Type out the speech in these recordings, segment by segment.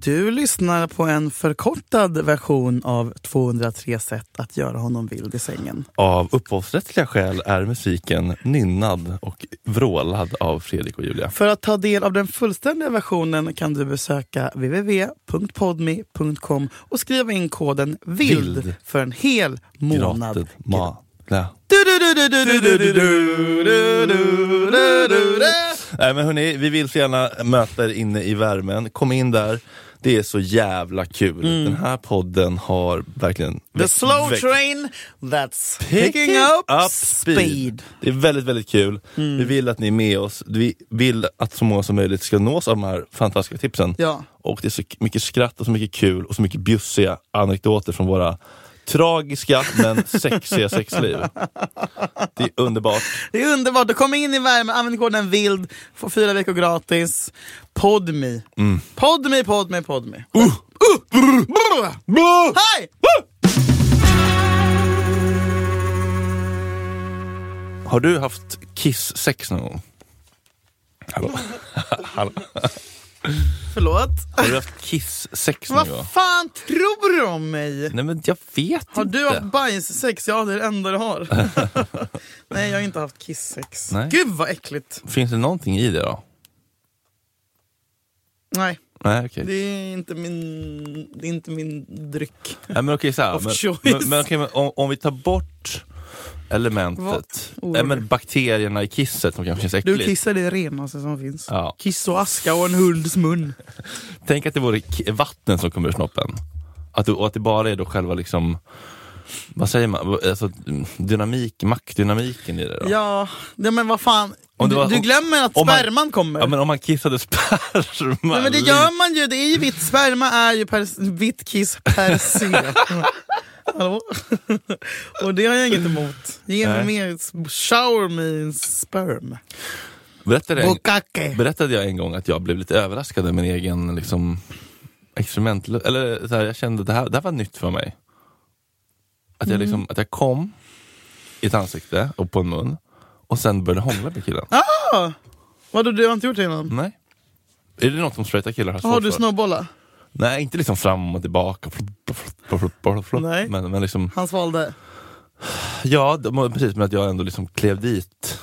Du lyssnar på en förkortad version av 203 sätt att göra honom vild i sängen. Av upphovsrättsliga skäl är musiken nynnad och vrålad av Fredrik och Julia. För att ta del av den fullständiga versionen kan du besöka www.podme.com och skriva in koden VILD för en hel månad. Nej men hörni, vi vill så gärna möta er inne i värmen. Kom in där. Det är så jävla kul. Den här podden har verkligen... The slow train that's picking up speed. Det är väldigt, väldigt kul. Vi vill att ni är med oss. Vi vill att så många som möjligt ska nås av de här fantastiska tipsen. Ja. Och det är så mycket skratt och så mycket kul och så mycket bjussiga anekdoter från våra tragiska men sexiga sexliv. Det är underbart. Det är underbart. Du kommer in i värmen, använd koden VILD, får 4 veckor gratis. Podme. Podme. Hej! Har du haft kiss-sex någon gång? Hallå? Förlåt? Har du haft kiss-sex någon gång? Vad fan tror du om mig? Nej men jag vet har inte. Du haft bajssex? Ja, det är det enda du har. Nej, jag har inte haft kiss-sex. Nej. Gud vad äckligt. Finns det någonting i det då? Nej. Nej, okej. Det är inte min dryck. Nej men okej, så här. Men okej, om vi tar bort elementet, men bakterierna i kisset som kanske känns äckligt. Du kissar det renaste som finns. Ja. Kiss och aska och en hunds mun. Tänk att det vore vatten som kommer ur snoppen. Att det bara är då själva liksom, vad säger man, alltså maktdynamiken i det då. Ja men vad fan. Du glömmer att sperman kommer. Ja men om man kissade sperma. Nej, men det gör man ju, det är ju vitt. Sperma är ju vitt kiss per se. Hallå? Och det har jag inget emot. Ge mig mer, shower me sperm. Berättade jag en gång att jag blev lite överraskad av min egen liksom experiment, eller så här, jag kände det här var nytt för mig. Att jag liksom, att jag kom i ett ansikte och på en mun och sen började hångla med killen. Vadå, du har inte gjort det innan? Nej. Är det något som straighta killar har svårt Har du för? snowbollar? Nej, inte liksom fram och tillbaka. Nej. Men liksom... Han svalde. Ja, precis, men att jag ändå liksom klev dit.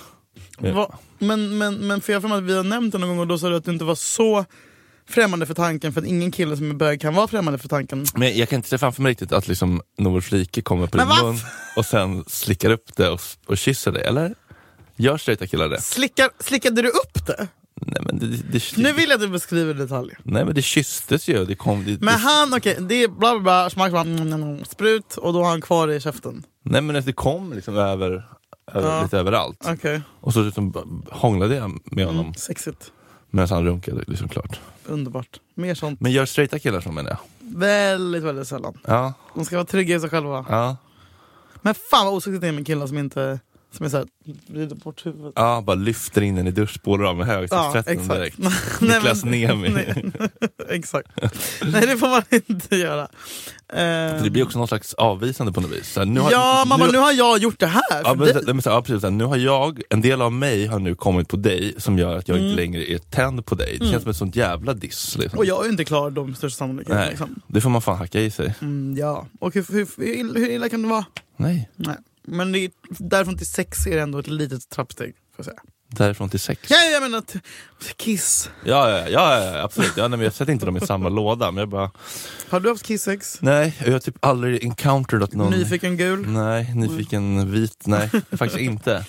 Men för jag får att vi har nämnt det någon gång och då sa du att du inte var så främmande för tanken, för att ingen kille som är bög kan vara främmande för tanken. Men jag kan inte se framför mig riktigt att liksom Noel Flike kommer på din mun och sen slickar upp det och kysser det, eller? Gör straighta killar det? Slickade du upp det? Nej, men nu vill jag att du beskriver detaljer. Nej men det kysstes ju. Men han, det är bla bla bla, sprut och då har han kvar det i käften. Nej men det kom liksom över lite överallt. Okay. Och så liksom hånglade jag med honom. Sexigt. Medan han runkade liksom klart. Underbart. Mer sånt. Men gör straighta killar som menar jag? Väldigt, väldigt sällan. Ja. De ska vara trygga i sig själva. Ja. Men fan vad osexigt det är med killar som inte... Som är såhär, vrider bort huvudet. Ja, bara lyfter in den i duschspålar av med högtryckstvätten direkt. Niklas Nemi. Exakt. Nej, det får man inte göra. Det blir också någon slags avvisande på något vis. Så här, nu har jag gjort det här. Ja, precis. Nu har en del av mig har nu kommit på dig som gör att jag inte längre är tänd på dig. Det känns som ett sånt jävla diss. Liksom. Och jag är inte klar de största sannolikheten. Liksom. Det får man fan hacka i sig. Ja, och hur illa kan det vara? Nej. Men därifrån till sex är det ändå ett litet trappsteg, får jag säga. Därifrån till sex? Ja, jag menar kiss. Ja, absolut. Ja, men jag sätter inte dem i samma låda, men jag bara... Har du haft kiss-sex? Nej, jag har typ aldrig encountered någon... Nyfiken gul? Nej, nyfiken vit, nej, faktiskt inte.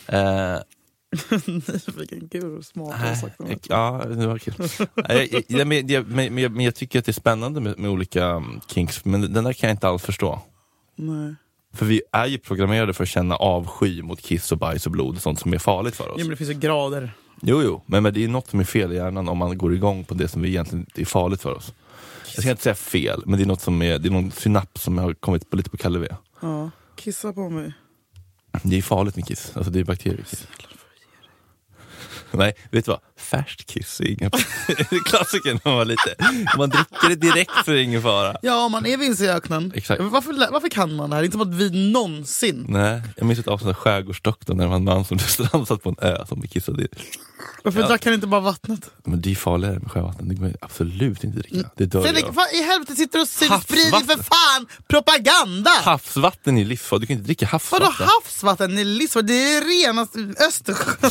Nyfiken gul, smart. Ja, det var kul. Men jag tycker att det är spännande med olika kinks, men den där kan jag inte alls förstå. Nej. För vi är ju programmerade för att känna avsky mot kiss och bajs och blod och sånt som är farligt för oss. Ja, men det finns ju grader. Jo, men det är något som är fel i hjärnan om man går igång på det som egentligen är farligt för oss. Jag ska inte säga fel, men det är något som det är någon synaps som har kommit lite på Kalle V. Ja, kissa på mig. Det är farligt med kiss, alltså det är bakterier. Nej, vet du vad? Färskt kiss är ingen klassiker när man var lite. Man dricker det direkt för ingen fara. Ja, man är vilse i öknen. Exakt. Varför kan man det här? Inte som att vi någonsin... Nej, jag minns ett avsnitt av Skärgårdsdoktorn när det var en man som strandsatt på en ö som blev kissad i. Varför drack han inte bara vattnet? Men det är farligare med sjövatten, det går absolut inte dricka. Det dör Fredrik, jag. vad i helvete sitter och sprider för fan propaganda? Havsvatten är livsfarligt, du kan inte dricka havsvatten. Vadå havsvatten är livsfarligt? Det är renaste Östersjön.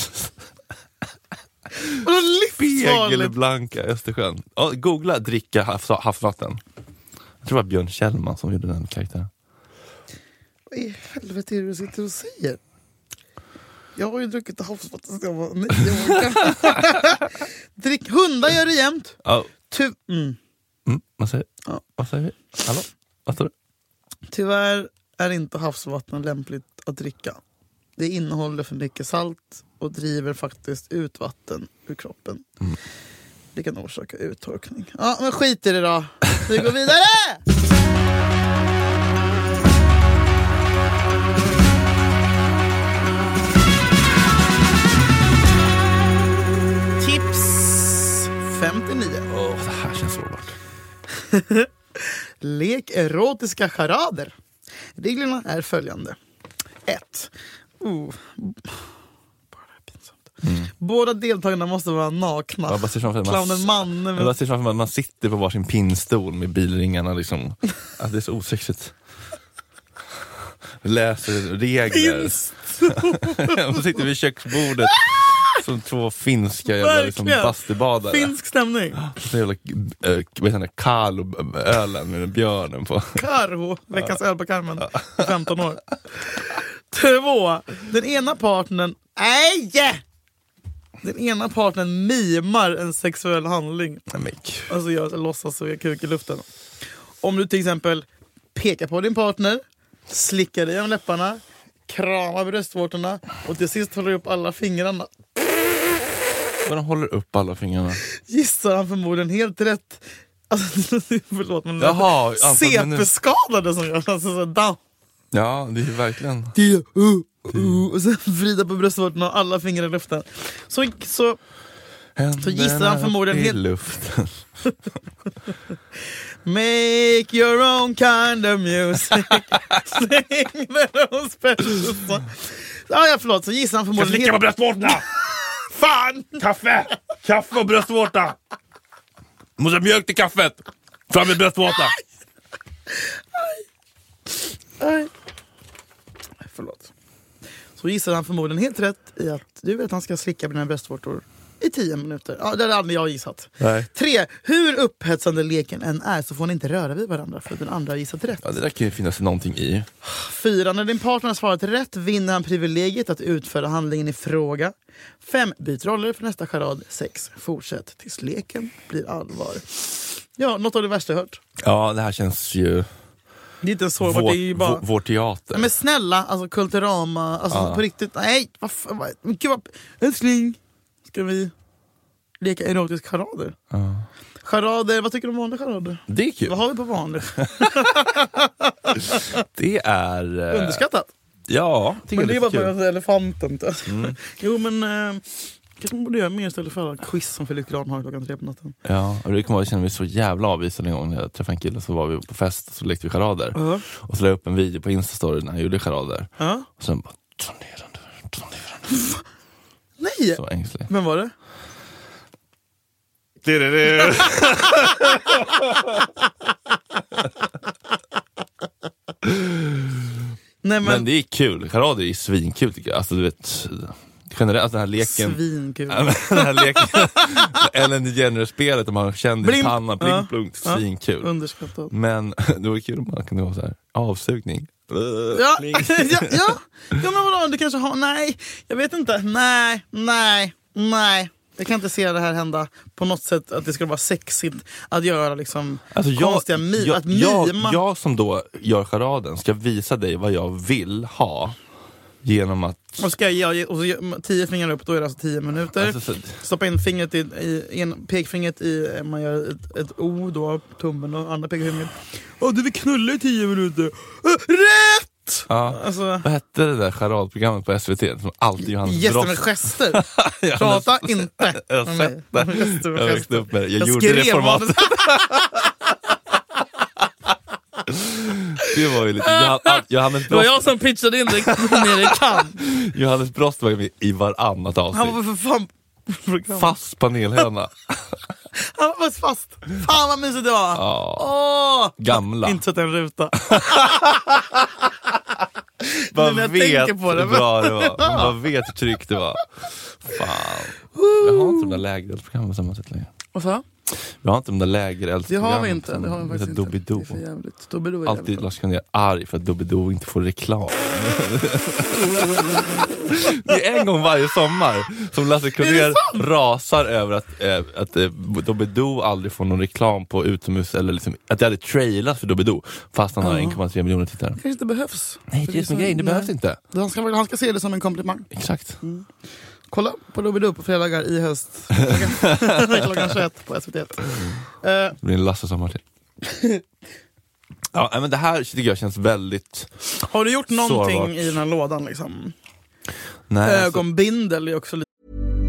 Vadå livsfarligt? Spegelblanka Östersjön. Ja, googla dricka havsvatten. Jag tror det var Björn Kjellman som gjorde den karaktären. Vad i helvete är det du sitter och säger? Jag har ju druckit havsvatten så jag var 9 år. Hundar gör det jämt. Ja. Vad säger vi? Hallå? Vad står det? Tyvärr är inte havsvatten lämpligt att dricka. Det innehåller för mycket salt och driver faktiskt ut vatten ur kroppen. Det kan orsaka uttorkning. Ja, men skit i det då. Vi går vidare! Tips 59. Det här känns svårt. Lek erotiska charader. Reglerna är följande. 1. Båda deltagarna måste vara nakna. Jag bara ser framför mig att man sitter på varsin pinnstol med bilringarna liksom. Att det är så osexigt. Läser regler. Man sitter vid köksbordet som två finska jävla liksom bastubadare. Finsk stämning. Så jävla Karlo-ölen med björnen på. Karho, veckans öl på karmen. 15 år. 2. Den ena partnern mimar en sexuell handling. Alltså jag låtsas så jag kuk i luften. Om du till exempel pekar på din partner, slickar dig om läpparna, kramar bröstvårtorna och till sist håller upp alla fingrarna. Vad de håller upp alla fingrarna? Gissar han förmodligen helt rätt. Alltså, förlåt, men CP-skadade som gör alltså, så down. Ja, det är verkligen. Och sen vrida på bröstvårtorna och alla fingrar i luften. Så gissar han förmodligen helt luften. Make your own kind of music. Sing their own special song. Ja, förlåt. Så gissar han förmodligen slicka på bröstvårtorna. Fan! Kaffe och bröstvårta. Måste ha mjölk till kaffet. Fram med bröstvårta. Aj. Förlåt. Så gissar han förmodligen helt rätt i att du vet att han ska slicka på dina bröstvårtor i 10 minuter. Ja, det är aldrig jag gissat. Nej. 3. Hur upphetsande leken än är så får ni inte röra vid varandra för att den andra har gissat rätt. Ja, det där kan ju finnas någonting i. 4. När din partner har svarat rätt vinner han privilegiet att utföra handlingen i fråga. 5. Byt roller för nästa charad. 6. Fortsätt tills leken blir allvar. Ja, något av det värsta jag hört. Ja, det här känns ju... Det är inte så, det är ju bara... Vår teater. Men snälla, alltså Kulturama, alltså på riktigt, nej, älskling, ska vi leka erotisk charader? Charader, vad tycker du om vanliga charader? Det är kul. Vad har vi på vanlig? Det är... Underskattat? Ja. Men det är bara på elefanten. Jo, men... kanske man borde göra mer istället för alla quiz som Filip Gran har klockan 3 på natten. Ja, och det kommer jag känna mig så jävla avvisad en gång när jag träffade en kille, så var vi på fest så lekte vi charader. Och så la jag upp en video på Instastory när jag gjorde charader. Och sen bara turnerande. Nej! Så ängslig. Vem var det? Nej, men det är kul. Charader är svinkul tycker jag. Alltså du vet... Generellt, alltså den här leken... Svinkul. Den här leken... Ellen DeGeneres-spelet, om man kände i pannan, pling plung, svinkul. Underskattat. Men det var kul om man kunde ha så här avsugning. Ja, men vadå, du kanske har... Nej, jag vet inte. Nej. Jag kan inte se det här hända på något sätt, att det skulle vara sexigt att göra liksom konstiga mima. Jag som då gör charaden ska visa dig vad jag vill ha. Genom att... Och ska jag och så 10 fingrar upp, då är det alltså 10 minuter. Alltså, stoppa in fingret pekfingret i, man gör ett O då, tummen och andra pekfingret. Du vill knulla i 10 minuter. Rätt! gött. Ja. Alltså, Vad hette det där charadprogrammet på SVT som alltid Johannes gäster Brost? med gester. Prata inte Jag har med sett mig. det. Gäster med Jag växte gester. upp med det. Jag gjorde det skrev formatet. Det var ju lite Johannes Det var Brost. jag som pitchade in det nere i Cannes. Johannes Brost var med i varannat avsnitt. Han var för fan program. Fast panelhöna. Han var fast. Fan vad mysigt det var. Ja. Åh, Gamla. inte sett en ruta. Man när jag vet tänker på det. hur bra det var. Man vet hur tryggt det var. Fan. Jag har inte de där lägereldsprogrammen på samma sätt längre. Vad sa? Vi har inte de där Det lägereldsprogrammen. har vi inte. Det har vi faktiskt inte. Doobidoo. Det är för jävligt. Doobidoo är Alltid jävligt. Lars Kronér arg för att Doobidoo inte får reklam. Det är en gång varje sommar som Lasse Kronér rasar över att Doobidoo aldrig får någon reklam på utomhus, eller liksom, att det hade trailat för Doobidoo fast han har 1,3 miljoner tittare. Kanske inte behövs. Nej, det är som grej, det behövs inte. Han ska se det som en komplimang. Exakt. Kolla på Doobidoo på fredagar i höst. Klockan 21 på SVT. Det blir en Lasse sommar till. Ja, men det här tycker jag känns väldigt... Har du gjort någonting sårbart. i den här lådan liksom? Nej, Ögonbindel är också lite...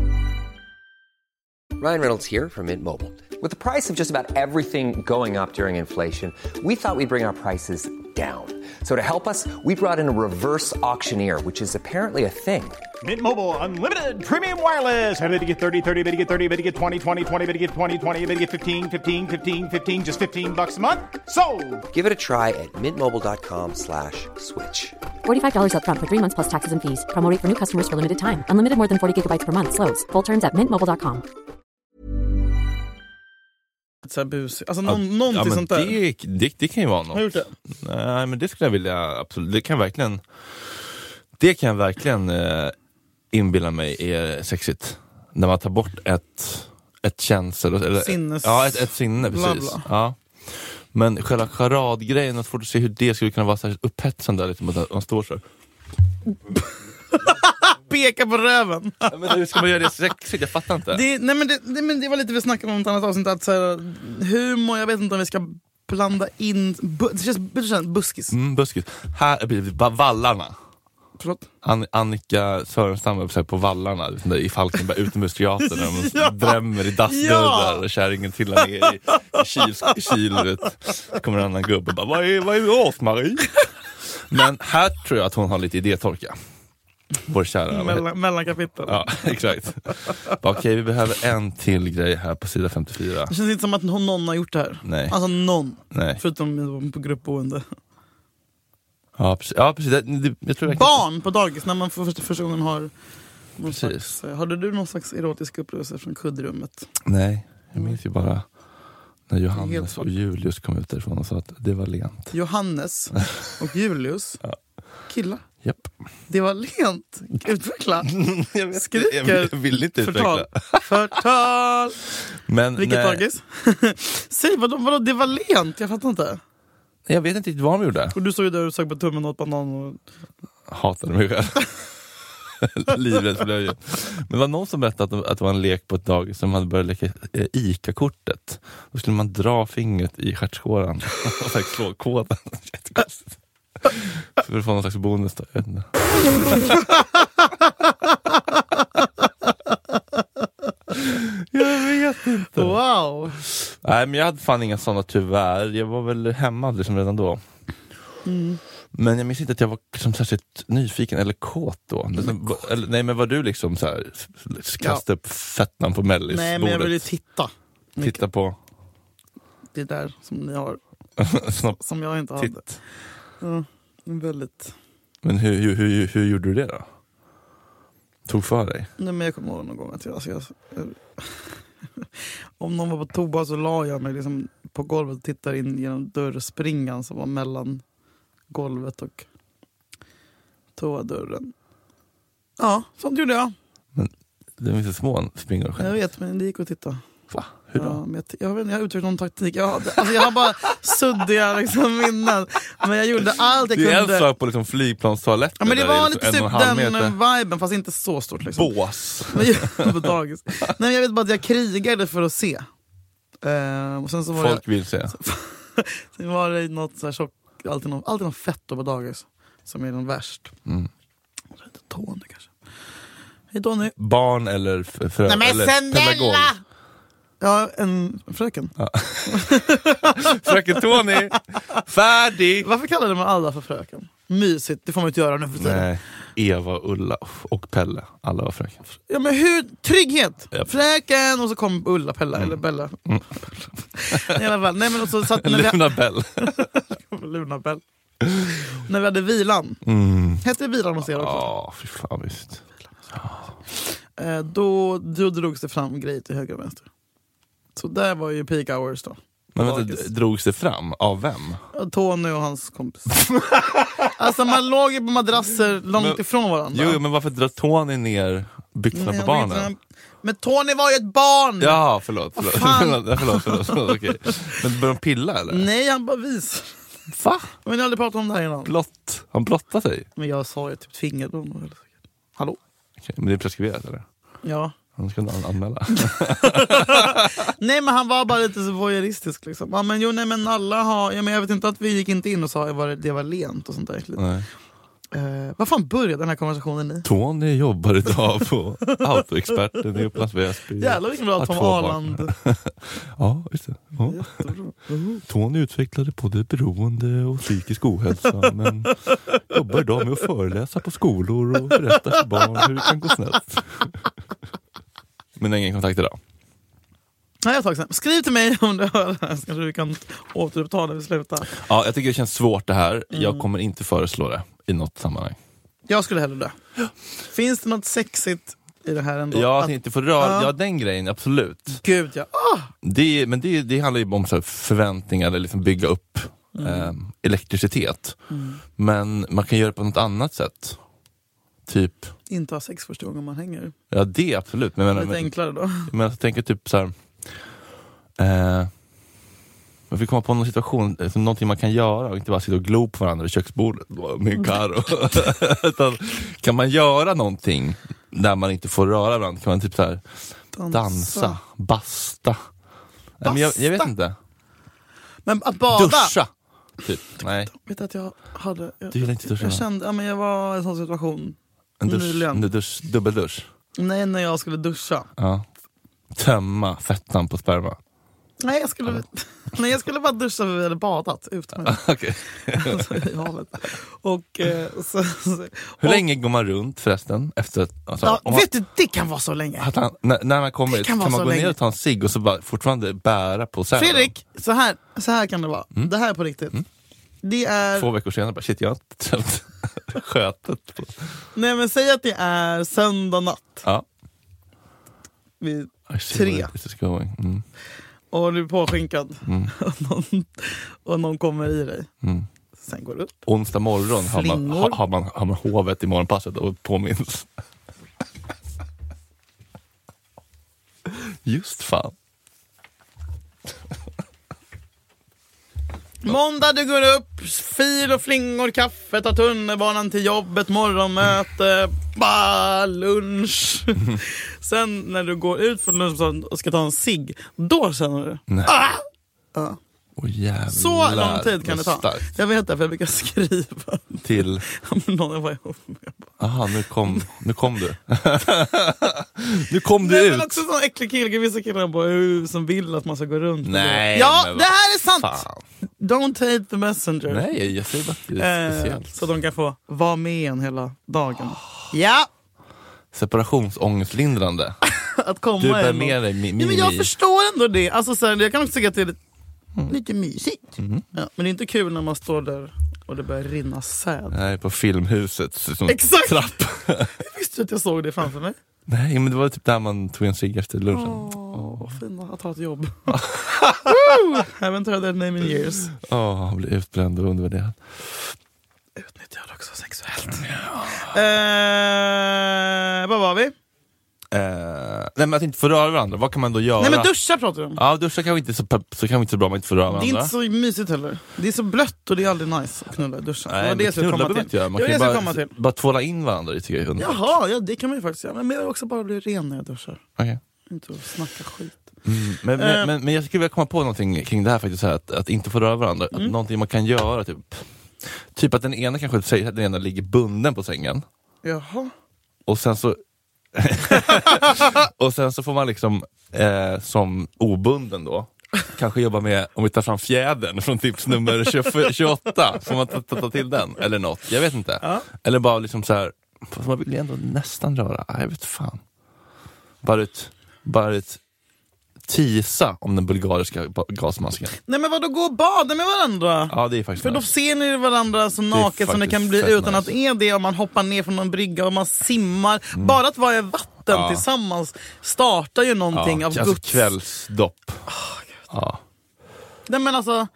Ryan Reynolds here from Mint Mobile. With the price of just about everything going up during inflation, we thought we'd bring our prices down. So to help us, we brought in a reverse auctioneer, which is apparently a thing. Mint Mobile Unlimited Premium Wireless. How to get 30, 30, bit to get 30, bit to get 20, 20, 20, bit to get 20, 20, bit to get 15, 15, 15, 15, just $15 a month? Sold! Give it a try at mintmobile.com/switch. $45 up front for 3 months plus taxes and fees. Promo rate for new customers for limited time. Unlimited more than 40 gigabytes per month. Slows full terms at mintmobile.com. Så här bus. Alltså någonting sånt där. Det kan ju vara något. Har du gjort det? Nej, men det skulle jag vilja, absolut. Det kan jag verkligen inbilla mig är sexigt. När man tar bort ett känsel eller Sinnes. Ja, ett sinne, Bla, precis. bla. Ja. Men själva charadgrejen, att få se hur det skulle kunna vara särskilt upphetsande lite mot att man står så. Peka på röven. Men hur ska man göra det sexigt? Jag fattar inte. Men det var lite vi snackade om ett annat avsnitt, att så här, humor, jag vet inte om vi ska blanda in det känns buskis. Buskis. Här är Vallarna. Förlåt? Annika Sörenstam var på Vallarna liksom där i Falkenberg utomhusteatern där de drämmer i dassdörrar och kärringen trillar ner i kylet. Så kommer en annan gubbe och bara, vad är Åsmarie? Men här tror jag att hon har lite idétorka. Vår kära Mellankapitel. Ja, exakt. Okej, vi behöver en till grej här på sida 54. Det känns inte som att någon har gjort det här. Nej. Alltså någon. Nej. Förutom på gruppboende. Ja, precis. Jag tror Barn på dagis, när man första gången har någon Precis. slags, hade du någon slags erotisk upplevelse från kuddrummet? Nej, jag minns ju bara när Johannes och Julius kom ut därifrån och sa att det var lent. Johannes och Julius, killar. Japp. Det var lent. Utveckla. Skriker. Jag vill inte utveckla. Förtal. Men Vilket dagis? Säg, vadå, det var lent? Jag fattar inte. Jag vet inte riktigt vad de gjorde. Och du stod ju där och sög på tummen åt banan och... Hatade mig själv. Livrädd för löje. Men det var någon som berättade att det var en lek på ett dagis som hade börjat leka ICA-kortet. Då skulle man dra fingret i stjärtskåran och så slå koden. Jättekonstigt. För att få någon slags bonus då. Jag vet inte. Jag vet inte. Wow. Nej, men jag hade fan inga sådana tyvärr. Jag var väl hemma liksom redan då. Men jag minns inte att jag var liksom särskilt nyfiken eller kåt då. Nej, men var du liksom så här kasta upp fettan på mellisbordet? Nej, men jag vill ju titta. Titta på Det där som ni har. Som jag inte hade. titt. Ja, väldigt... Men hur gjorde du det då? Tog för dig? Nej, men jag kommer ihåg någon gång att jag om någon var på toa så la jag mig liksom på golvet och tittade in genom dörrspringan som var mellan golvet och toadörren. Ja, sånt gjorde jag. Men det är så små springor. Jag vet, men det gick att titta. Va? Hur då? Ja, men jag har utvecklat någon taktik. Jag har bara suddiga liksom minnen. Men jag gjorde allt jag Det är kunde. en sak på liksom flygplanstoaletter. Ja, men det där var liksom lite typ 1,5 den meter. viben, fast inte så stort liksom. Bås. På dagis. Nej, men jag vet bara att jag krigade för att se. Och sen så var Folk vill se. Sen var det något så här tjock, alltid något fett på dagis. som är den värst. Tony kanske. Hej Tony. Barn eller Nej men eller pedagog? Ja, en fröken. Ja. Fröken Tony, färdig! Varför kallade man alla för fröken? Mysigt, det får man inte göra nu för tiden. Nej, Eva, Ulla och Pelle, alla var fröken. Ja men hur, trygghet! Yep. Fröken, och så kom Ulla, Pella eller Bella. I alla fall, nej men och så satt Luna Bell. Luna Bell. När vi hade vilan. Hette vilan hos er också? Ja, fy fan visst. Då drogs det fram grejer till höger och vänster. Så där var ju peak hours då. Men vänta, drogs det fram? Av vem? Tony och hans kompis. Alltså man låg ju på madrasser långt ifrån varandra. Jo, men varför drar Tony ner byxorna på barnen? Men Tony var ju ett barn! Ja, förlåt, okej. Men började de pilla eller? Nej, han bara vis. Va? Men jag har aldrig pratat om det här innan. Han blottade sig? Men jag sa ju typ fingerdom. Hallå? Okej, men det är preskriberat eller? Ja. Han ska inte anmäla. Nej men han var bara lite så voyeuristisk liksom. Ja men jo nej men alla har, ja, men jag vet inte att vi gick inte in och sa att det var lent och sånt där. Nej. Vad fan började den här konversationen i? Tony jobbar idag på Autoexperten i Upplands Väsby. Jävlar vilken bra Tom Arland. Ja, just det. Ja. Tony utvecklade både beroende och psykisk ohälsa, men jobbar idag med att föreläsa på skolor och berätta för barn hur det kan gå snett. Men ingen kontakt idag. Nej, jag tar sen. Skriv till mig om du hör det här, så kanske vi kan återuppta när vi slutar. Ja, jag tycker det känns svårt det här. Jag kommer inte föreslå det i något sammanhang. Jag skulle hellre dö. Finns det något sexigt i det här ändå? Ja, att inte få röra. Ja, den grejen, absolut. Gud, ja. Men det handlar ju om så här förväntningar eller liksom bygga upp elektricitet. Men man kan göra det på något annat sätt. Typ Inte ha sex första gången man hänger. ja, det är absolut. Men lite enklare då. Men jag tänker typ så här. Man fick komma på någon situation, någonting man kan göra och inte bara sitta och glo på varandra i köksbordet med en karo. Utan kan man göra någonting där man inte får röra varandra? Kan man typ så här dansa, basta. Men jag vet inte. Men att bada. Duscha. Typ. Nej. Jag vet att jag hade... Du vill inte duscha? Jag kände, ja men jag var i en sån situation. En dubbeldusch. Nej, när jag skulle duscha. Ja. Tömma fettan på sperma. Nej, jag skulle bara duscha för vi hade badat utan. Okej. Och hur länge går man runt förresten? Efter att, alltså, ja, vet du, det kan vara så länge. När man kommer kan man gå ner och ta en cigg och så bara fortfarande bära på säden. Fredrik, så här kan det vara. Det här är på riktigt. Det är... 2 veckor senare bara, shit, jag har inte tömt skötet på. Nej men säg att det är söndag natt. Ja. Vid 3. Och du är påskinkad. Och någon kommer i dig. Sen går det upp. Onsdag morgon har man hovet i morgonpasset och påminns. Just fan. Måndag du går upp, fil och flingor, kaffe, tar tunnelbanan till jobbet, morgonmöte, lunch. Sen när du går ut från lunch och ska ta en cigg, då känner du. Ja. Jävlar, så lång tid kan det ta. Starkt. Jag vet det, för jag brukar skriva till någon jag var ihop med. Aha, nu kom du. Nu kom du ut. Men också sån äcklig kille, vissa killar som vill att man ska gå runt. Nej, ja, det här är sant. Fan. Don't hate the messenger. Nej, jag säger bara att det är speciellt. Så de kan få vara med en hela dagen. Ja. Separationsångestlindrande. Att komma du bär med dig men jag förstår ändå det. Alltså, så här, jag kan också tycka att det är lite mysigt. Ja, men det är inte kul när man står där och det börjar rinna säd. Nej, på Filmhuset som exakt. Trapp. Jag visste att jag såg det framför mig. Nej, men det var typ där man tog en cigg efter lunchen. Fint att ha ett jobb. Haven't heard that name in years. Han blir utbränd och undervärderad. Utnyttjad också sexuellt. Vad var vi? Nej, men att inte få röra varandra, vad kan man då göra? Nej men duscha pratar du om. Ja, duscha kan inte så kan inte så bra om man inte får röra varandra. Det är inte så mysigt heller. Det är så blött och det är aldrig nice att knulla i duschen. Nej, men knulla behöver inte göra. Man kan bara tvåla in varandra, det tycker jag är underbart. Jaha, ja det kan man ju faktiskt göra. Men jag vill också bara bli ren när jag duschar. Okay. Inte att snacka skit. Men jag skulle vilja komma på någonting kring det här faktiskt, här, att inte få röra varandra. Att någonting man kan göra typ. Typ att den ena kanske säger att den ena ligger bunden på sängen. Jaha. Och sen så och sen så får man liksom som obunden då kanske jobba med, om vi tar fram fjädern från tips nummer 28, får man ta till den eller något, jag vet inte. Ja. Eller bara liksom så här, man vill ju ändå nästan röra, jag vet fan. Bara ett tisa om den bulgariska gasmasken. Nej men vadå, gå och bada med varandra? Ja, det är faktiskt för då nice. ser ni varandra så naket som det kan bli utan att det är det, om man hoppar ner från någon brygga och man simmar. Bara att vara i vatten tillsammans startar ju någonting av alltså Guds... kvällsdopp. Nej men alltså...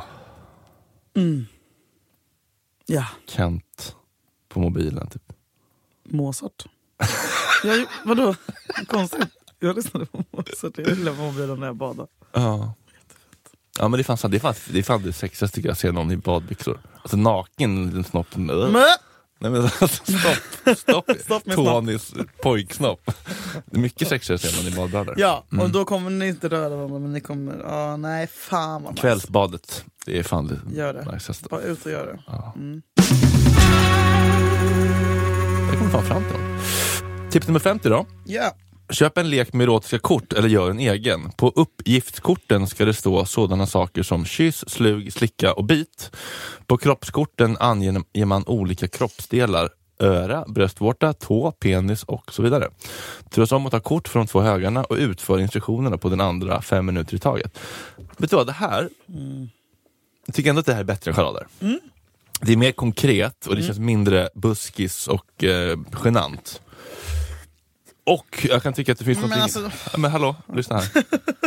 Ja. Kent på mobilen typ. Mozart. Vadå? Konstigt. Jag lyssnade på Mozart. Jag gillar mobilen när jag badar. Ja. Ja, men det är fan det sexigaste tycker jag, att se någon i badbyxor. Alltså naken, en liten snopp. Nej men stopp med Tonys pojksnopp. Det är mycket sexigare att se någon i badbrallor. Ja, och då kommer ni inte röra varandra, men ni kommer... nej, fan vad nice. Kvällsbadet, det är fan det. Gör det. Niceaste. Bara ut och gör det. Ja. Jag kommer fan fram till dem. Tips nummer 50 då. Ja. Köp en lek med erotiska kort eller gör en egen. På uppgiftskorten ska det stå sådana saker som kyss, slug, slicka och bit. På kroppskorten anger man olika kroppsdelar. Öra, bröstvårta, tå, penis och så vidare. Turas om att ta kort från 2 högarna och utför instruktionerna på den andra 5 minuter i taget. Vet du vad, det här... Jag tycker ändå att det här är bättre än charader. Det är mer konkret och det känns mindre buskis och genant. Och jag kan tycka att det finns någonting... Alltså... Men hallå, lyssna här.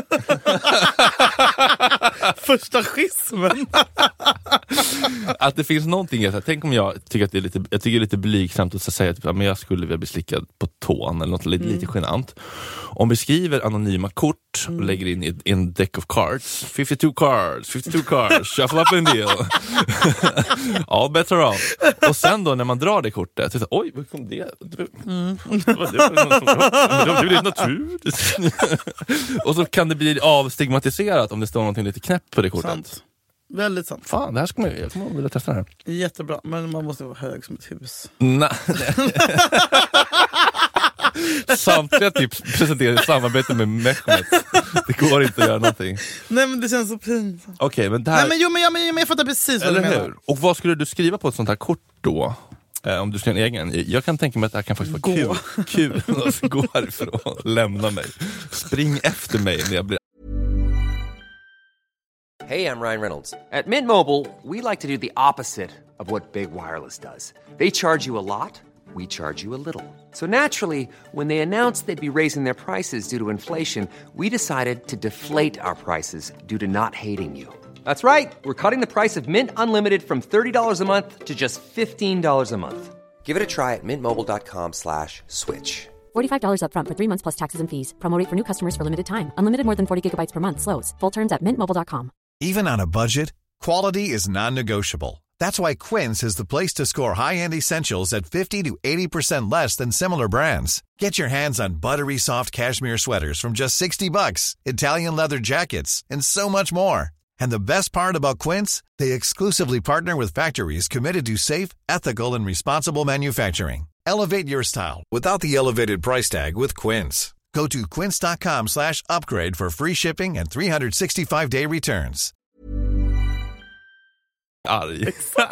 Första schismen. Att det finns någonting, jag tänk om jag tycker att det är lite, jag tycker det är lite blygsamt att säga att men jag skulle vilja bli slickad på tån eller något lite genant. Om vi skriver anonyma kort och lägger in i en deck of cards, 52 cards, shuffle up in deal. All bets are off. Och sen då när man drar det kortet, så, oj, vad kom det? Det blir naturligt. Och så kan det bli avstigmatiserat om det står någonting lite knäppt på det kortet. Sant. Väldigt sant. Fan, det här ska jag kommer vilja testa det här. Jättebra, men man måste vara hög som ett hus. Nej. Samtliga tips presenteras i samarbete med Mehmet. Det går inte att göra någonting. Nej men det känns så pinsamt. Okej, men det här... Nej men jag fattar precis vad du menar. Hur? Och vad skulle du skriva på ett sånt här kort då? Om du ska göra en egen. Jag kan tänka mig att det här kan faktiskt vara kul. Alltså, gå härifrån, lämna mig. Spring efter mig när jag blir... Hey, I'm Ryan Reynolds. At Mint Mobile, we like to do the opposite of what Big Wireless does. They charge you a lot, we charge you a little. So naturally, when they announced they'd be raising their prices due to inflation, we decided to deflate our prices due to not hating you. That's right. We're cutting the price of Mint Unlimited from $30 a month to just $15 a month. Give it a try at mintmobile.com/switch. $45 up front for 3 months plus taxes and fees. Promo rate for new customers for limited time. Unlimited more than 40 gigabytes per month slows. Full terms at mintmobile.com. Even on a budget, quality is non-negotiable. That's why Quince is the place to score high-end essentials at 50 to 80% less than similar brands. Get your hands on buttery soft cashmere sweaters from just $60, Italian leather jackets, and so much more. And the best part about Quince, they exclusively partner with factories committed to safe, ethical, and responsible manufacturing. Elevate your style without the elevated price tag with Quince. Go to quince.com/upgrade for free shipping and 365-day returns. Arg.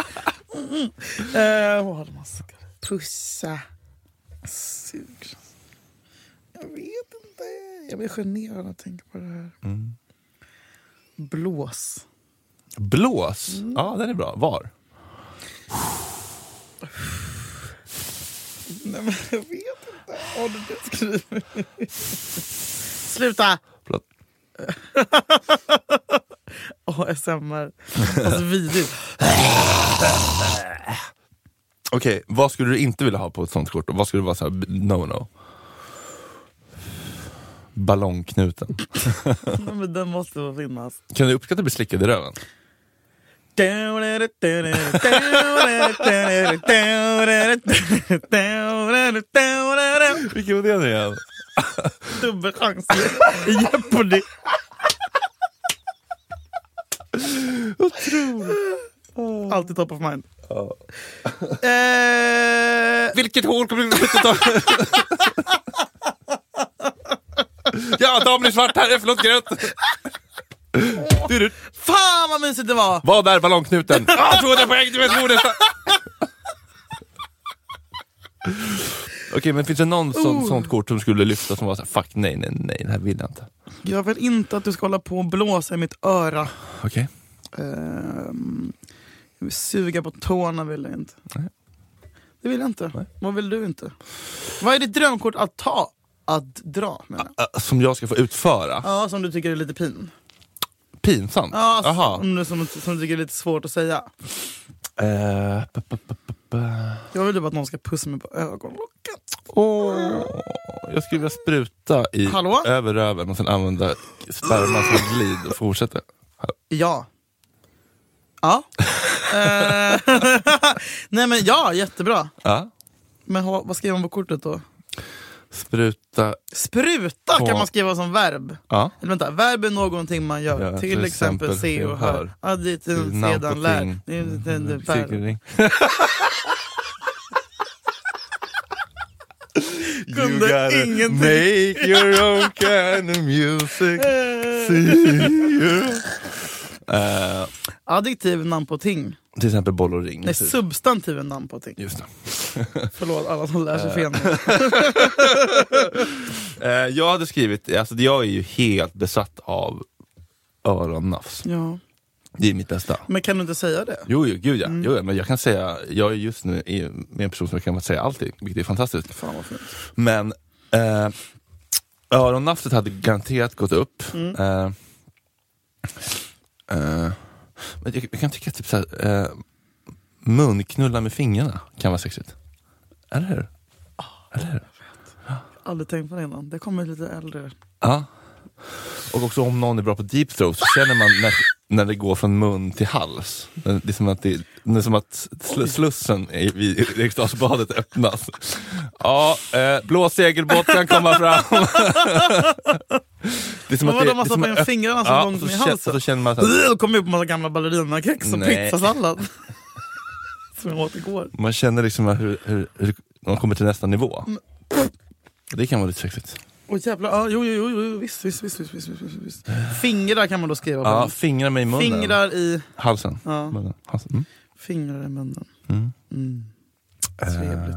Pussa. Sug. Jag vet inte. Jag blir generad när jag tänker på det här. Blås. Blås? Ja, den är bra. Var? Nej men jag vet inte. Har du det skrivit? Sluta! Förlåt. ASMR. Alltså vidrigt. Okej, vad skulle du inte vilja ha på ett sånt kort? Vad skulle vara så här no? Ballongknuten. Nej, men den måste väl finnas. Kan du uppskatta att bli slickad i röven? Vilken var det nu igen? Dubbelchans i Jeopardy. Otroligt. Alltid top of mind. Vilket hål kommer du ta? Ja, damen är svart här. Förlåt, grönt. Fan vad mysigt det var. Vad är ballongknuten? 200 poäng, du vet nästan. Okej, men finns det någon sånt kort som skulle lyfta som var så här, fuck, nej, det här vill jag inte. Jag vill inte att du ska hålla på och blåsa i mitt öra. Okej. Jag vill suga på tårna, vill jag inte. Nej. Det vill jag inte. Nej. Vad vill du inte? Vad är ditt drömkort att ta? Att dra, menar jag. Som jag ska få utföra? Ja, som du tycker är lite Pinsamt? Ja, Aha. som du tycker är lite svårt att säga. Jag vill typ att någon ska pussa mig på ögonlocken. Jag skulle vilja spruta över röven och sen använda sperma som glid och fortsätta. Ja. Nej men ja, jättebra. Ja. Men vad skriver man på kortet då? Spruta kan man skriva som verb. Ja. Eller vänta, verb är någonting man gör. Ja, till exempel se och hör. Adjektiv sedan lär. You gotta make your own kind of music. Adjektiv namn på ting. Till exempel boll och ring. Nej, substantiv namn på ting. Just det. Förlåt alla som lär sig fel. Jag hade skrivit, alltså jag är ju helt besatt av öronnafs. Ja. Det är mitt bästa. Men kan du inte säga det? Jo, gud ja. Jo, men jag kan säga, jag är just nu med en person som kan säga allting, vilket är fantastiskt. Fan vad fint. Men öronnafset hade garanterat gått upp. Men jag kan tycka typ såhär, munknulla med fingrarna kan vara sexigt. Eller hur? Eller hur? Jag har aldrig tänkt på det innan. Det kommer lite äldre. Ja. Och också om någon är bra på deep throat så känner man när det går från mun till hals. Det är som att slussen vid Eriksdalsbadet öppnas. Ja, blå segelbåt kan komma fram. Det är som att man stoppar in fingrarna så långt i halsen. Så känner man så här, det kommer upp en massa gamla ballerinakex och pizzasallad. Som jag åt igår. Man känner liksom hur man kommer till nästa nivå. Det kan vara lite sexigt. Jävlar, jo, visst. Fingrar kan man då skriva på. Ja, fingrar med i munnen. Fingrar i halsen. Ja. Munnen. Halsen. Fingrar i munnen. Trevligt.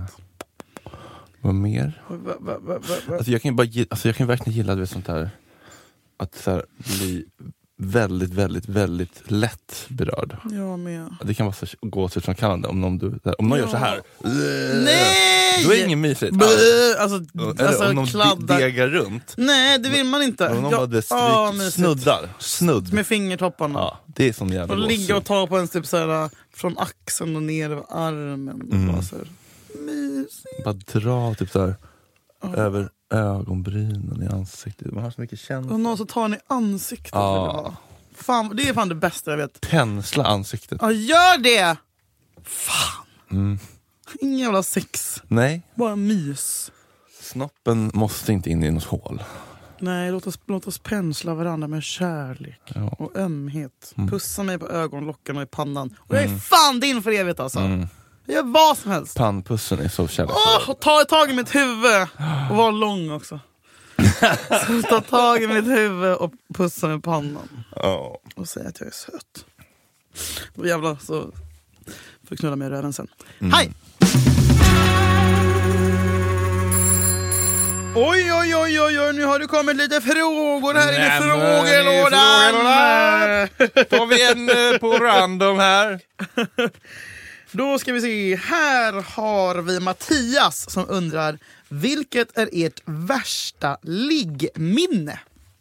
Vad mer? Alltså jag kan verkligen gilla det sånt här, att så här, bli väldigt, väldigt, väldigt lätt berörd. Jag med. Det kan vara så gåshud som Kanada om någon gör så här. Nej! Då är det ingen mysigt. Alltså om någon degar runt. Nej, det vill man inte. Om någon bara snudd med fingertopparna. Ja, det är som jävla och ligga och ta på en typ såhär från axeln och ner över armen. Bara så här, mysigt. Bara dra typ såhär över ögonbrynen i ansiktet. Man har så mycket känsla. Och någon så tar ni ansiktet. Fan, det är fan det bästa jag vet. Pensla ansiktet. Ja, gör det! Fan. Ingen jävla sex. Nej. Bara mys. Snoppen måste inte in i något hål. Nej, låt oss pensla varandra med kärlek och ömhet. Pussa mig på ögonlocken och i pannan. Och jag är fan din för evigt alltså. Jag gör vad som helst. Pannpussen är så kärleksfull. Och ta tag i mitt huvud. Och var lång också. Så ta tag i mitt huvud och pussa mig i pannan. Och säga att jag är söt. Och jävlar så får knulla med röven sen. Hej! Oj, nu har det kommit lite frågor här i frågelådan. Tar vi en på random här. Då ska vi se, här har vi Mattias som undrar: vilket är ert värsta liggminne?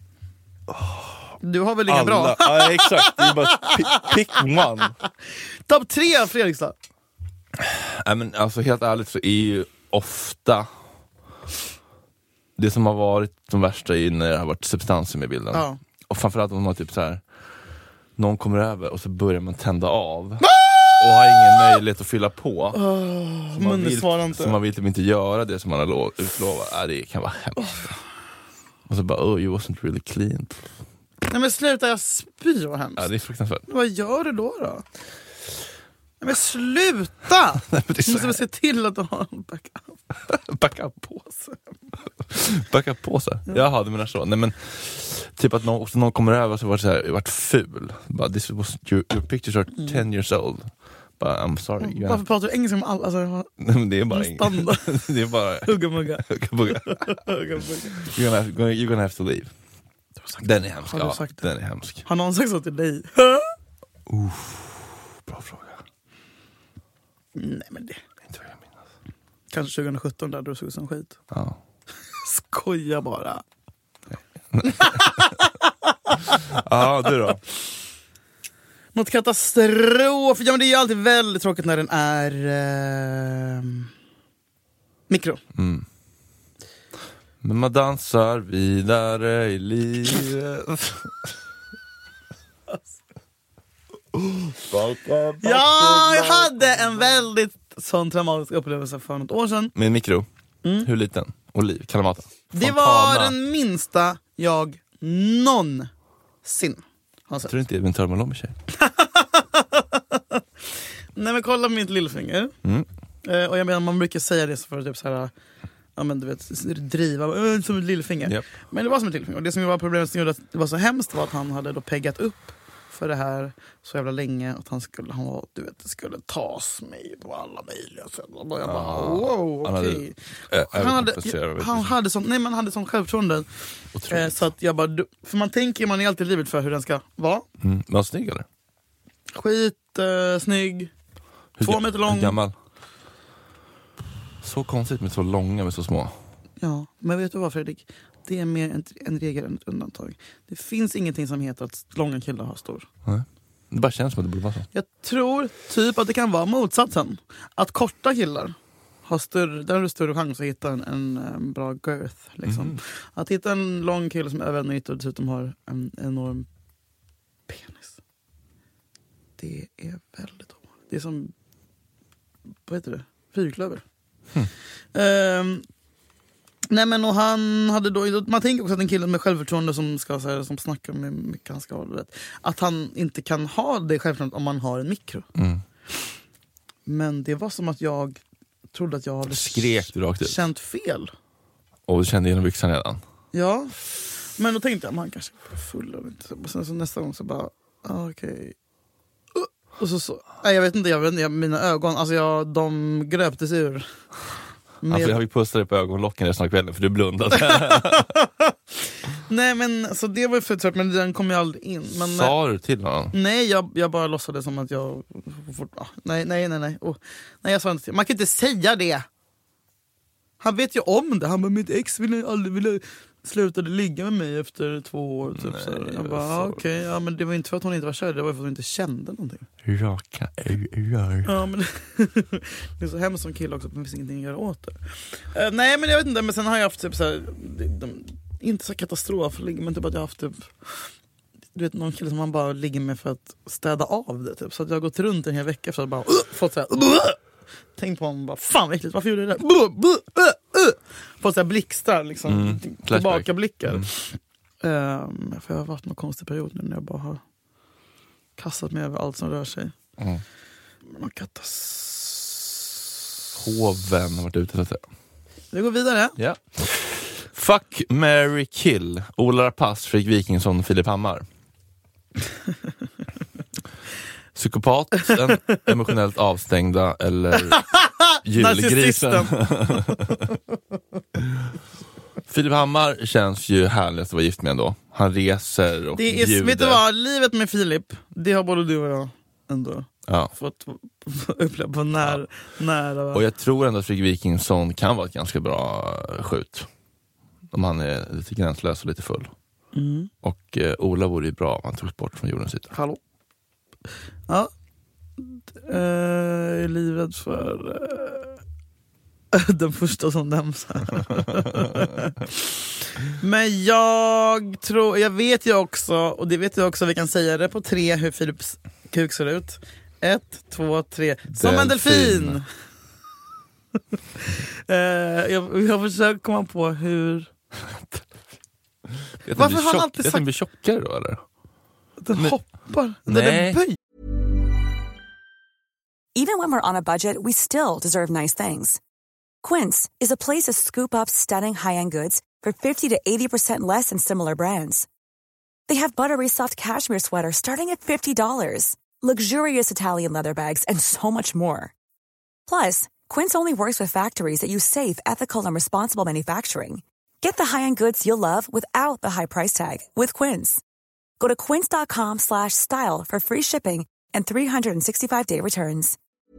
Du har väl inga bra? Ja, exakt, det är bara pick one. Topp 3 Fredrikstad. Nej, men alltså helt ärligt så är ju ofta det som har varit de värsta är när det har varit substanser med bilden. Ja. Och framförallt om man typ så här, någon kommer över och så börjar man tända av. Och har ingen möjlighet att fylla på. Så man vill typ inte göra det som man har utlovat. Det kan vara hemskt. Och så bara, you wasn't really clean. Nej men sluta, jag spyr vad hemskt. Ja, det är fruktansvärt. Vad gör du då? Men sluta! Nej, men det är så Du måste se till att du har en backup-påse. Backup-påse? Jaha, du menar så. Nej, men typ att någon kommer över och så varit ful. Bara, this was your pictures are 10 years old. Bara, I'm sorry. Varför pratar du engelska med alla? Alltså, nej, men det är bara standard. det är bara Hugga-mugga. You're gonna have to leave. Den är hemsk. Har du sagt det? Den är hemsk. Har någon sagt så till dig? Bra fråga. Nej, men det... Inte vad jag minns. Kanske 2017 där du såg som skit. Ja. Skoja bara. Ja, du då? Något katastrof. Ja, men det är ju alltid väldigt tråkigt när den är mikro. Mm. Men man dansar vidare i livet. Ja, jag hade en väldigt sån traumatisk upplevelse för något år sedan. Med en mikro? Hur liten? Oliv? Kalamata? Det var den minsta jag någonsin har sett. Tror du inte Edvin Törnblom med tjej? Nej, men kolla mitt lillfinger. Och jag menar, man brukar säga det för att typ så här, ja, men du vet, driva som ett lillfinger. Yep. Men det var som ett lillfinger. Och det som var problemet som gjorde att det var så hemskt var att han hade då peggat upp för det här så jävla länge att han var, du vet, det skulle tas mig på alla möjliga sätt. Och jag bara, wow, okej. Han hade sån självförtroende. Så att jag bara, för man tänker man i alltid livet för hur den ska vara. Var snygg eller? Snygg. 2 meter lång. Hur gammal? Så konstigt med så långa med så små. Ja, men vet du vad, Fredrik? Det är mer en regel än ett undantag. Det finns ingenting som heter att långa killar har stor. Nej. Det bara känns som att det borde vara så. Jag tror typ att det kan vara motsatsen. Att korta killar har där har du större chans att hitta en bra girth. Liksom. Att hitta en lång kille som är över 1,90 och dessutom har en enorm penis. Det är väldigt ovanligt. Det är som, vad heter det? Fyrklöver. Nej, men och han hade då, man tänker också att en kille med självförtroende som ska så här, som snackar med mycket han ska ha, vet, att han inte kan ha det självförtroendet om man har en mikro. Men det var som att jag trodde att jag hade skrek du rakt ut. Känt fel. Och du kände genom byxan redan. Ja. Men då tänkte jag, man kanske är full och inte. Och sen så nästa gång så bara okej. Och så nej, jag vet inte, mina ögon, alltså de gröptes ur. Jag fick pusta dig på ögonlocken resten av kvällen för du blundade. Nej, men så det var ju för trött, men den kom ju aldrig in. Men, sa du till honom? Nej, jag bara låtsades som att jag... Nej. Nej, jag sa inte till. Man kan inte säga det. Han vet ju om det. Han bara, mitt ex ville slutade ligga med mig efter 2 år. Typ, nej, så. Jag bara, okej, ja, men det var inte för att hon inte var kär, det var för att hon inte kände någonting. Raka öar. Ja, men det är så hemskt som kille också, att det finns ingenting att göra åt det. Nej, men jag vet inte, men sen har jag haft typ så här, inte så katastrof, men typ att jag har haft typ, du vet, någon kille som man bara ligger med för att städa av det typ. Så att jag har gått runt en hel vecka för att bara fått så här, tänkt på honom bara, fan vad äckligt, varför gjorde jag det? Fått så här blixtar liksom, tillbaka blickar. För jag har varit någon konstig period nu när jag bara har kastat mig över allt som rör sig. Men Hoven har varit ute så att säga. Vi går vidare. Ja. Fuck, marry, kill. Ola Rapace, Fredrik Wikingsson, Filip Hammar. Psykopaten, emotionellt avstängda eller julgrisen. Filip Hammar känns ju härligt att vara gift med ändå. Han reser och bjuder. Vet du vad, livet med Filip, det har både du och jag ändå fått uppleva på nära. Och jag tror ändå att Fredrik Wikingsson kan vara ett ganska bra skjut. Om han är lite gränslös och lite full. Och Ola vore ju bra om han togs bort från jordens yta. Hallå? Ja. Är livet för den första som nämns här. Men jag vet ju också, och det vet jag också, vi kan säga det på 3 hur Filips kuk ser ut. 1, 2, 3. Som en delfin! Jag har försökt komma på hur... Varför har han alltid sagt... Den blir tjockare då, eller? Den hoppar. Nej. Den böj. Even when we're on a budget, we still deserve nice things. Quince is a place to scoop up stunning high-end goods for 50 to 80% less than similar brands. They have buttery soft cashmere sweaters starting at $50, luxurious Italian leather bags, and so much more. Plus, Quince only works with factories that use safe, ethical, and responsible manufacturing. Get the high-end goods you'll love without the high price tag with Quince. Go to quince.com/style for free shipping and 365-day returns.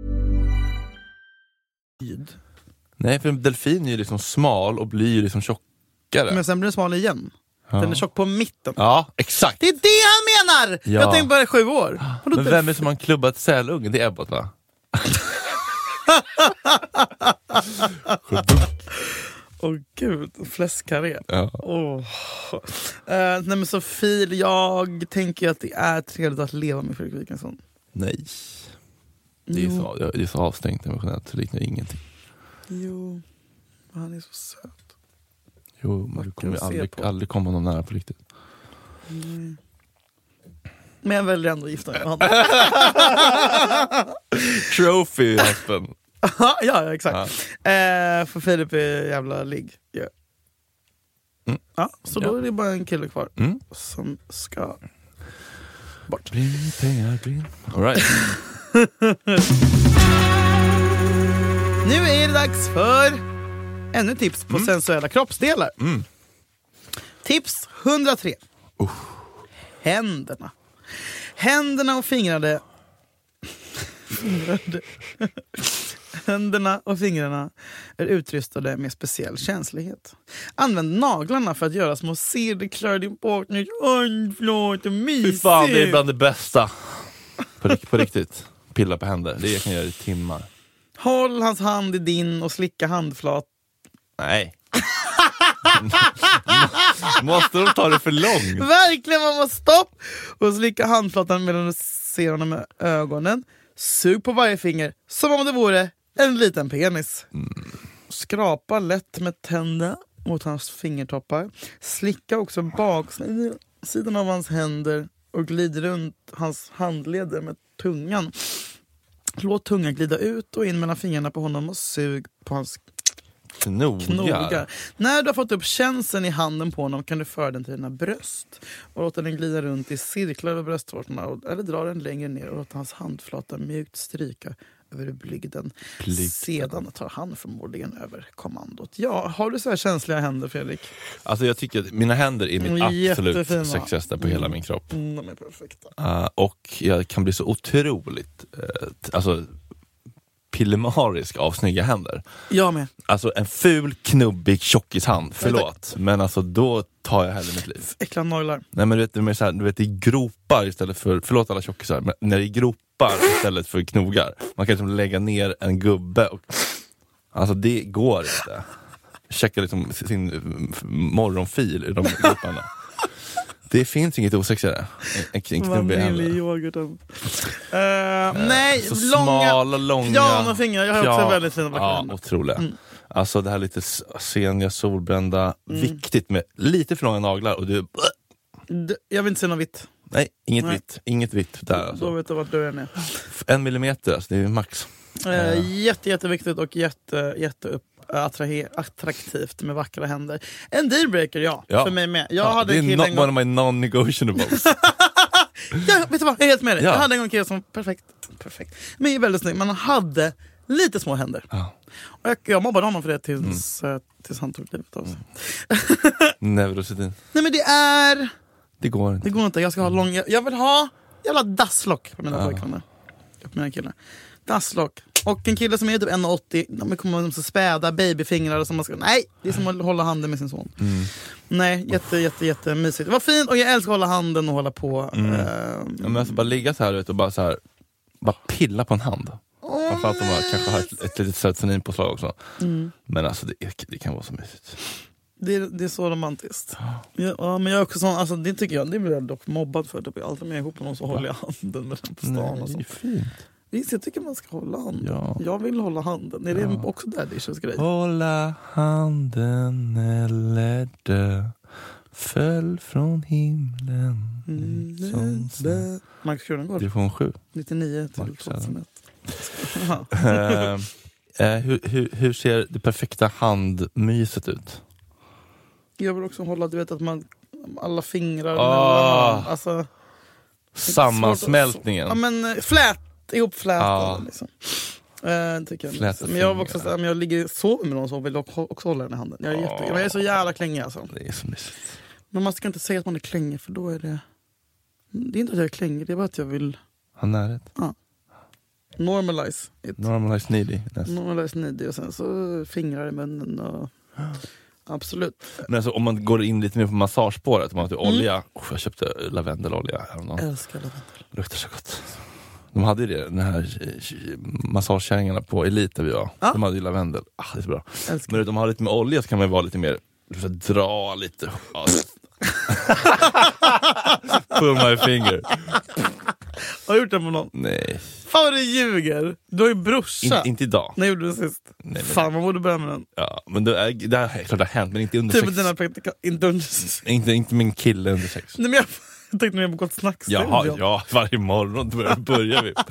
Nej, för en delfin är ju liksom smal och blir ju liksom tjockare. Men sen blir den smal igen. Den är tjock på mitten. Ja, exakt. Det är det han menar! Ja. Jag tänkte bara 7 år. Men vem är det som har klubbat sälunge? Det är Ebbot, va? Åh gud, fläskkarré. Ja. Nej men Sofie, jag tänker att det är trevligt att leva med Fredrik Wikingsson. Nej. Det är så avstängt emotionellt, så liknar ingenting. Jo, han är så söt. Jo, men du kommer aldrig komma någon nära på riktigt. Men jag väljer ändå att gifta mig med honom. Trophy husband. Ja, exakt. För Filip är jävla ligg. Yeah. Ja, så då är det bara en kille kvar som ska bort. Bring pengar, bring. All right. Nu är det dags för ännu tips på sensuella kroppsdelar. Tips 103. Händerna. Händerna och fingrarna. Händerna och fingrarna är utrustade med speciell känslighet. Använd naglarna för att göra små cirklar i din partners handflat och mysigt. Fy fan, det är bland det bästa. På riktigt. Pilla på händer. Det jag kan göra i timmar. Håll hans hand i din och slicka handflat. Nej. Måste de ta det för långt? Verkligen, man måste stopp och slicka handflatan medan du ser honom med ögonen. Sug på varje finger som om det vore en liten penis. Skrapa lätt med tänderna mot hans fingertoppar. Slicka också baksidan av hans händer och glid runt hans handleder med tungan. Låt tungan glida ut och in mellan fingrarna på honom och sug på hans knogar. När du har fått upp känseln i handen på honom kan du föra den till dina bröst och låta den glida runt i cirklar över bröstvårtorna eller dra den längre ner och låta hans handflata mjukt stryka över blygden. Sedan tar han förmodligen över kommandot. Ja, har du så här känsliga händer, Fredrik? Alltså jag tycker att mina händer är mitt absolut sexigaste på hela min kropp. De är perfekta. Och jag kan bli så otroligt pillemarisk av snygga händer. Jag med. Alltså en ful, knubbig tjockishand. Förlåt. Men alltså då tar jag hellre mitt liv. Äckla naglar. Nej, men du vet i gropar istället för, förlåt alla tjockisar, men när det är gropar istället för knogar. Man kan liksom lägga ner en gubbe och alltså det går inte. Checka liksom sin morgonfil i de groparna. Det finns inget osexigare. En knubbig yoghurten. Nej, så långa, smala, långa pianofingrar. Jag har också väldigt fina vackra händer. Ja, otroliga. Alltså det här lite seniga, solbrända. Viktigt med lite för långa naglar. Och jag vill inte se något vitt. Nej, inget vitt där. Alltså. Då vet du vart du är med. 1 millimeter, alltså, det är max. Jätteviktigt och attraktivt med vackra händer. En dealbreaker, ja. För mig med. Jag hade det är one of my non-negotiables. Ja, vet du vad? Jag är helt med dig. Ja. Jag hade en gång kille som perfekt. Men är väldigt snygg. Man hade lite små händer. Ja. Och jag mobbade honom för det tills han tog livet av sig. Neurosedyn. Nej, men det går inte. Det går inte. Jag ska ha lång. Jag vill ha jävla dasslock på mina pojkvänner. På mina killar. Dasslock. Och en kille som är typ 1,80, de kommer så späda babyfingrar som man ska. Nej, det är som att hålla handen med sin son. Nej, jätte mysigt. Det var fint och jag älskar att hålla handen och hålla på. Men alltså bara ligga så här vet, och bara så här, bara pilla på en hand. Framförallt om man kanske har ett litet serotoninpåslag också. Men alltså det kan vara så mysigt. Det är så romantiskt. Ja, men jag är också sån, alltså det tycker jag, det blir jag dock mobbad för. Jag alltid med ihop med någon så håller jag handen med den på stan och så. Det är fint. Visst, jag tycker man ska hålla handen. Ja. Jag vill hålla handen. Är det också där det känns grej? Hålla handen eller dö, föll från himlen. Max Krunegård. Division 7. 99 till 2001. Hur ser det perfekta handmyset ut? Jag vill också hålla, du vet att man alla fingrar alltså sammansmältningen. Ja, men ihopflätad liksom. Tycker jag. Men jag också om jag ligger sover med någon så vill jag också hålla den i handen. Jag är så jävla klängig alltså. Det är så mysigt. Men man ska inte säga att man är klängig, för då är det inte att jag är klängig, det är bara att jag vill ha närhet. Ja. Normalize it. Normalize needy. Normalize needy, och sen så fingrar i munnen och absolut. Men alltså, om man går in lite mer på massagespåret, om man har olja. Jag köpte lavendelolja häromdagen. Älskar lavendel. Luktar så gott. De hade ju det, den här massagekärringarna på Elite där vi var. Ja. De hade ju lavendel. Det är så bra. Älskar. Men om man har lite med olja så kan man ju vara lite mer, dra lite. Pull my finger. Har du gjort det med någon? Nej. Fan vad du ljuger. Du har ju brorsa. Inte idag. När gjorde du sist? Nej. Fan, man borde börja med den. Ja, men det är klart det har hänt, men inte under typ sex. Dina praktika, inte under sex. Inte min kille under sex. Nej, men jag tänkte när jag på Gott Snack-studion. Ja, varje morgon börjar vi.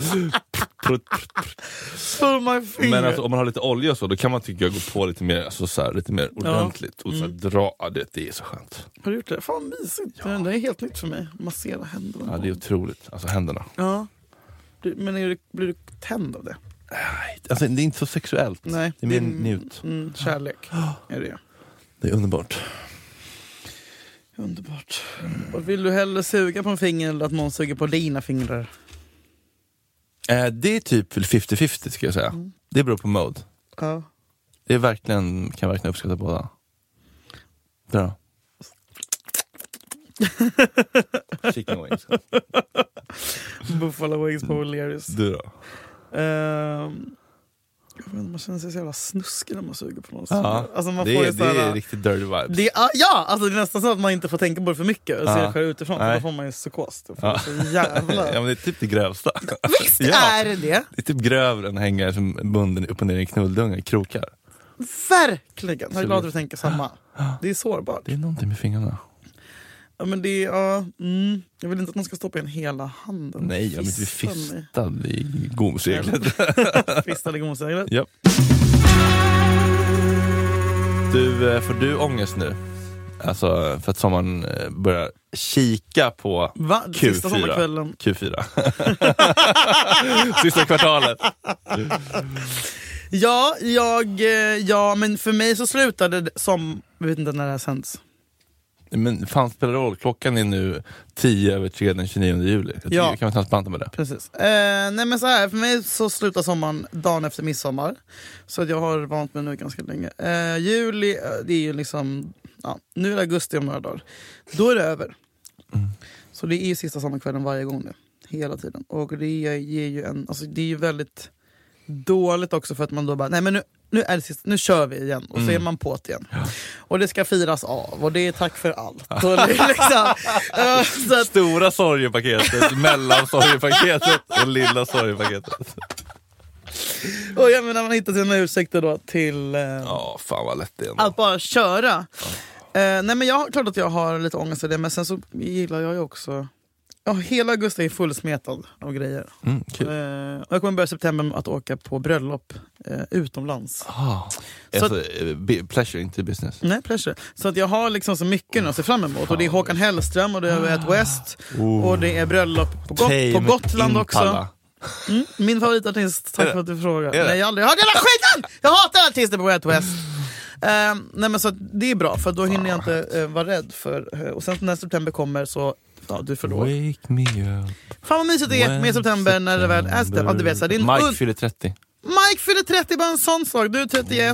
Pull my finger. Men alltså, om man har lite olja så, då kan man tycka jag gå på lite mer, alltså, så här, lite mer ordentligt. Och så här, dra, det är så skönt. Har du gjort det? Fan mysigt. Ja. Det är helt nytt för mig. Massera händerna. Ja, det är otroligt. Alltså händerna. Ja. Men blir du tänd av det? Alltså, det är inte så sexuellt. Nej. Det är mer njut. Kärlek är det. Det är underbart. Underbart. Och vill du hellre suga på en finger eller att någon suger på dina fingrar? Det är typ 50-50 ska jag säga. Det beror på mode. Ja. Det är verkligen, kan verkligen uppskatta båda. Bra. Chicken wings. Buffalo wings på O'Learys. Du då? Man känner sig så jävla snuskig när man suger på någon. Ja, alltså man det får är riktigt dirty vibes. Alltså det är nästan så att man inte får tänka på det för mycket och ser själv utifrån, för då får man ju psykos. Så jävla. Ja, men det är typ det grövsta. Visst är det. Det är typ grövre än att hänga som bunden upp och ner i knulldunga i krokar. Verkligen. Jag är glad att du tänker samma. Det är sårbart. Det är någonting med fingrarna. Ja, men det är, jag vill inte att man ska stoppa in hela handen. Nej, jag vill inte fistad i gomseglet. Fistad i gomseglet? Ja. Får du ångest nu? Alltså för att sommaren börjar kika på Q4. Sista sommarkvällen. Q4. Sista kvartalet. Ja, men för mig så slutade det som, jag vet inte när det här sänds. Men fan spelar roll, klockan är nu 10:03 den 29 juli. Jag kan vara transparenta med det. Precis. Nej men så här, för mig så slutar sommaren dagen efter midsommar. Så att jag har vant mig nu ganska länge. Juli, det är ju liksom, nu är det augusti om några dagar. Då är det över. Så det är ju sista sommarkvällen varje gång nu. Hela tiden. Och det ger ju alltså det är ju väldigt dåligt också, för att man då bara, nej men nu är det sist, nu kör vi igen. Och så är man på det igen. Ja. Och det ska firas av. Och det är tack för allt. Och det är liksom, så att, stora sorgepaketet, mellan sorgepaketet och lilla sorgepaketet. Och jag menar, man hittar sina ursäkter då till fan vad lätt det är. Att bara köra. Nej men klart att jag har lite ångest i det. Men sen så gillar jag ju också, hela augusti är fullsmetad av grejer. Cool. Och jag kommer börja i september med att åka på bröllop utomlands. Så alltså, pleasure, inte business. Nej, pleasure. Så att jag har liksom så mycket att se fram emot. Och det är Håkan Hellström och det är Ed West. Och det är bröllop på Gotland också. Min favoritartist, tack för att du frågar. Nej, jag har aldrig hört den här skiten! Jag hatar artister på Ed West. Nej men så att det är bra, för då hinner jag inte vara rädd för. Och sen när september kommer så du förlorar. Wake me up. Fan vad mysigt det är med september när det väl är du vet, så Mike fyller 30. Mike fyller 30, bara en sån sak. Du är 31.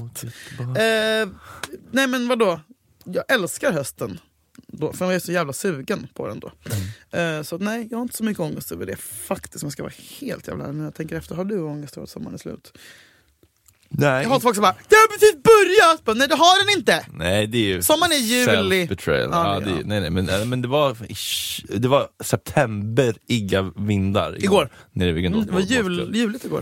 Nej men vadå? Jag älskar hösten då, för jag är så jävla sugen på den då. Så nej, jag har inte så mycket ångest över det faktiskt, som ska vara helt jävla när jag tänker efter. Har du ångest över att sommaren är slut? Nej. Jag har folk som bara, det har precis börjat! Nej, det har den inte! Nej, det är ju sommaren är juli. Self-betrayal. Nej, men det var september-iga vindar igår. Nere vid det var juligt igår.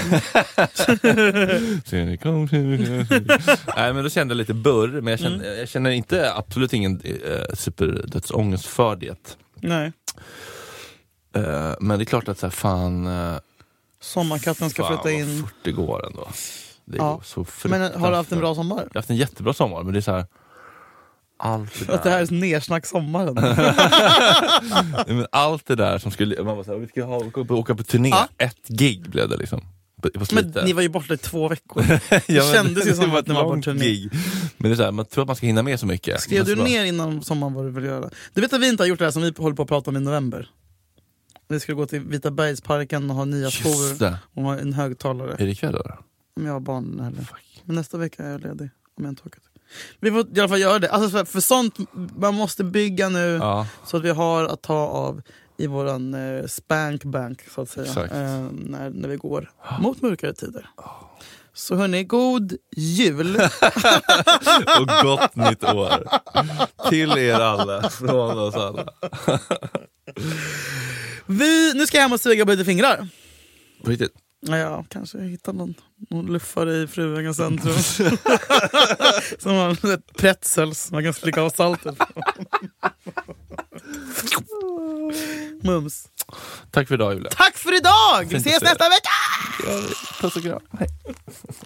Nej, men då kände jag lite burr. Men jag känner inte, absolut ingen superdödsångest för det. Nej. Men det är klart att så här, fan, Sommarkatten ska flytta in. Vad fort det går ändå. Det Ja. går så fruktansvärt. Men har du haft en bra sommar? Jag har haft en jättebra sommar, men det är så här. Allt det där. Att det här är nersnack sommaren. Men allt det där som skulle, man var så här, vi ska åka på turné. Ja. Ett gig blev det liksom. På slutet. Men ni var ju borta i 2 veckor. Ja, Det kändes ju som var att ni var på långt turné. gig. Men det är så här, man tror att man ska hinna med så mycket. Skrev du Men så ner innan sommaren vad du vill göra? Du vet att vi inte har gjort det här som vi håller på att prata om i november. Vi ska gå till Vita Bergsparken och ha nya Just skor det. och ha en högtalare. Är det ikväll då? Om jag har barn heller. Men nästa vecka är jag ledig. Om jag inte åker. Vi får i alla fall göra det. Alltså för sånt, man måste bygga nu Ja. så att vi har att ta av i våran spankbank så att säga. Exakt. När vi går mot mörkare tider. Så hörni, god jul! Och gott nytt år. Till er alla. Från oss alla. Nu ska jag hem och suga på lite fingrar. På riktigt? Ja, kanske jag hittar någon luffare i Fruängens centrum. Som har ett pretzels man kan slicka av saltet. Mums. Tack för idag, Julia. Tack för idag! Vi Fint att ses se nästa dig. vecka! Puss och kram. Hej.